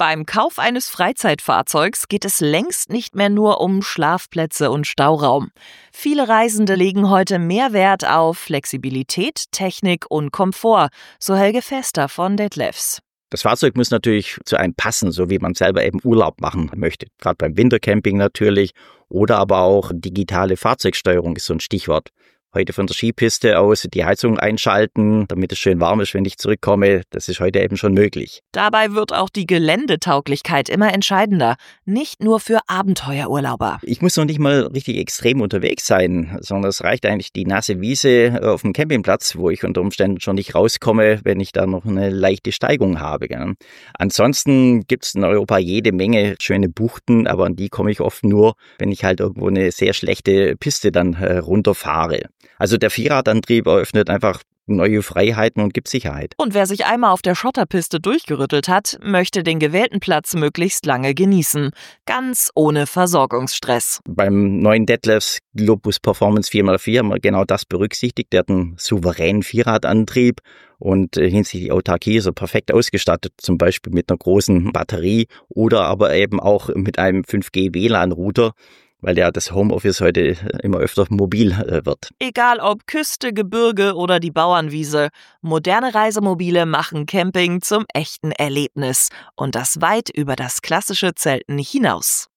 Beim Kauf eines Freizeitfahrzeugs geht es längst nicht mehr nur um Schlafplätze und Stauraum. Viele Reisende legen heute mehr Wert auf Flexibilität, Technik und Komfort, so Helge Fester von Detlefs. Das Fahrzeug muss natürlich zu einem passen, so wie man selber eben Urlaub machen möchte. Gerade beim Wintercamping natürlich oder aber auch digitale Fahrzeugsteuerung ist so ein Stichwort. Heute von der Skipiste aus die Heizung einschalten, damit es schön warm ist, wenn ich zurückkomme. Das ist heute eben schon möglich. Dabei wird auch die Geländetauglichkeit immer entscheidender, nicht nur für Abenteuerurlauber. Ich muss noch nicht mal richtig extrem unterwegs sein, sondern es reicht eigentlich die nasse Wiese auf dem Campingplatz, wo ich unter Umständen schon nicht rauskomme, wenn ich da noch eine leichte Steigung habe. Gell. Ansonsten gibt es in Europa jede Menge schöne Buchten, aber an die komme ich oft nur, wenn ich halt irgendwo eine sehr schlechte Piste dann runterfahre. Also der Vierradantrieb eröffnet einfach neue Freiheiten und gibt Sicherheit. Und wer sich einmal auf der Schotterpiste durchgerüttelt hat, möchte den gewählten Platz möglichst lange genießen. Ganz ohne Versorgungsstress. Beim neuen Detlefs Globus Performance 4x4 haben wir genau das berücksichtigt. Der hat einen souveränen Vierradantrieb und hinsichtlich Autarkie ist er perfekt ausgestattet. Zum Beispiel mit einer großen Batterie oder aber eben auch mit einem 5G-WLAN-Router, weil ja das Homeoffice heute immer öfter mobil wird. Egal ob Küste, Gebirge oder die Bauernwiese, moderne Reisemobile machen Camping zum echten Erlebnis. Und das weit über das klassische Zelten hinaus.